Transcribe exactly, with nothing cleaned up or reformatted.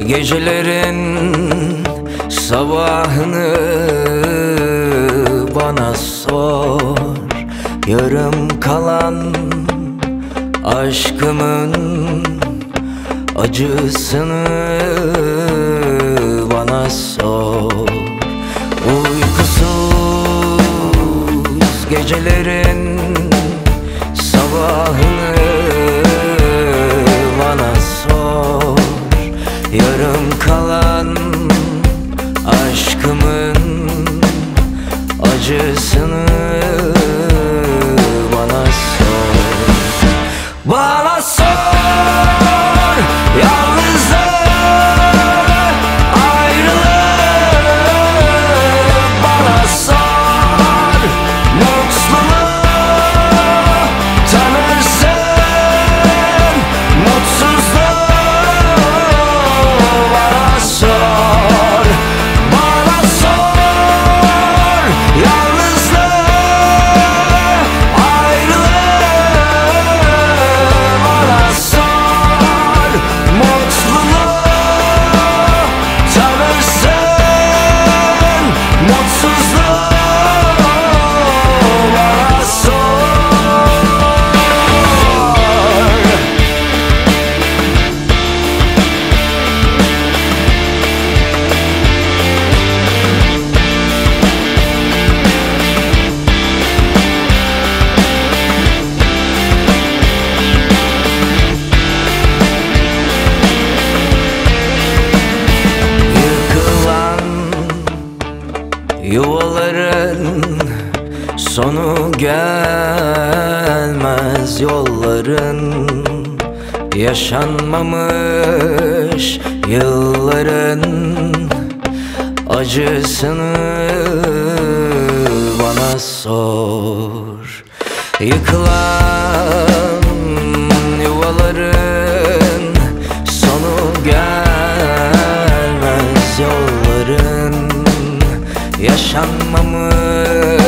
Gecelerin sabahını bana sor. Yarım kalan aşkımın acısını bana sor. Uykusuz gecelerin sabahını bana sor. Yarım kalan aşkımın acısını bana sor. Bana sor yalnızlığı, ayrılığı. Bana sor mutluluğu, tanırsın mutsuzluğu. Bana sor, bana sor yalnızlığı, ayrılığı. Bana sor mutluluğu, tanırsın mutsuzluğu. Bana yuvaların sonu gelmez, yolların yaşanmamış yılların acısını bana sor. Yıkılan yuvaların sonu gelmez, yolların yaşanmamış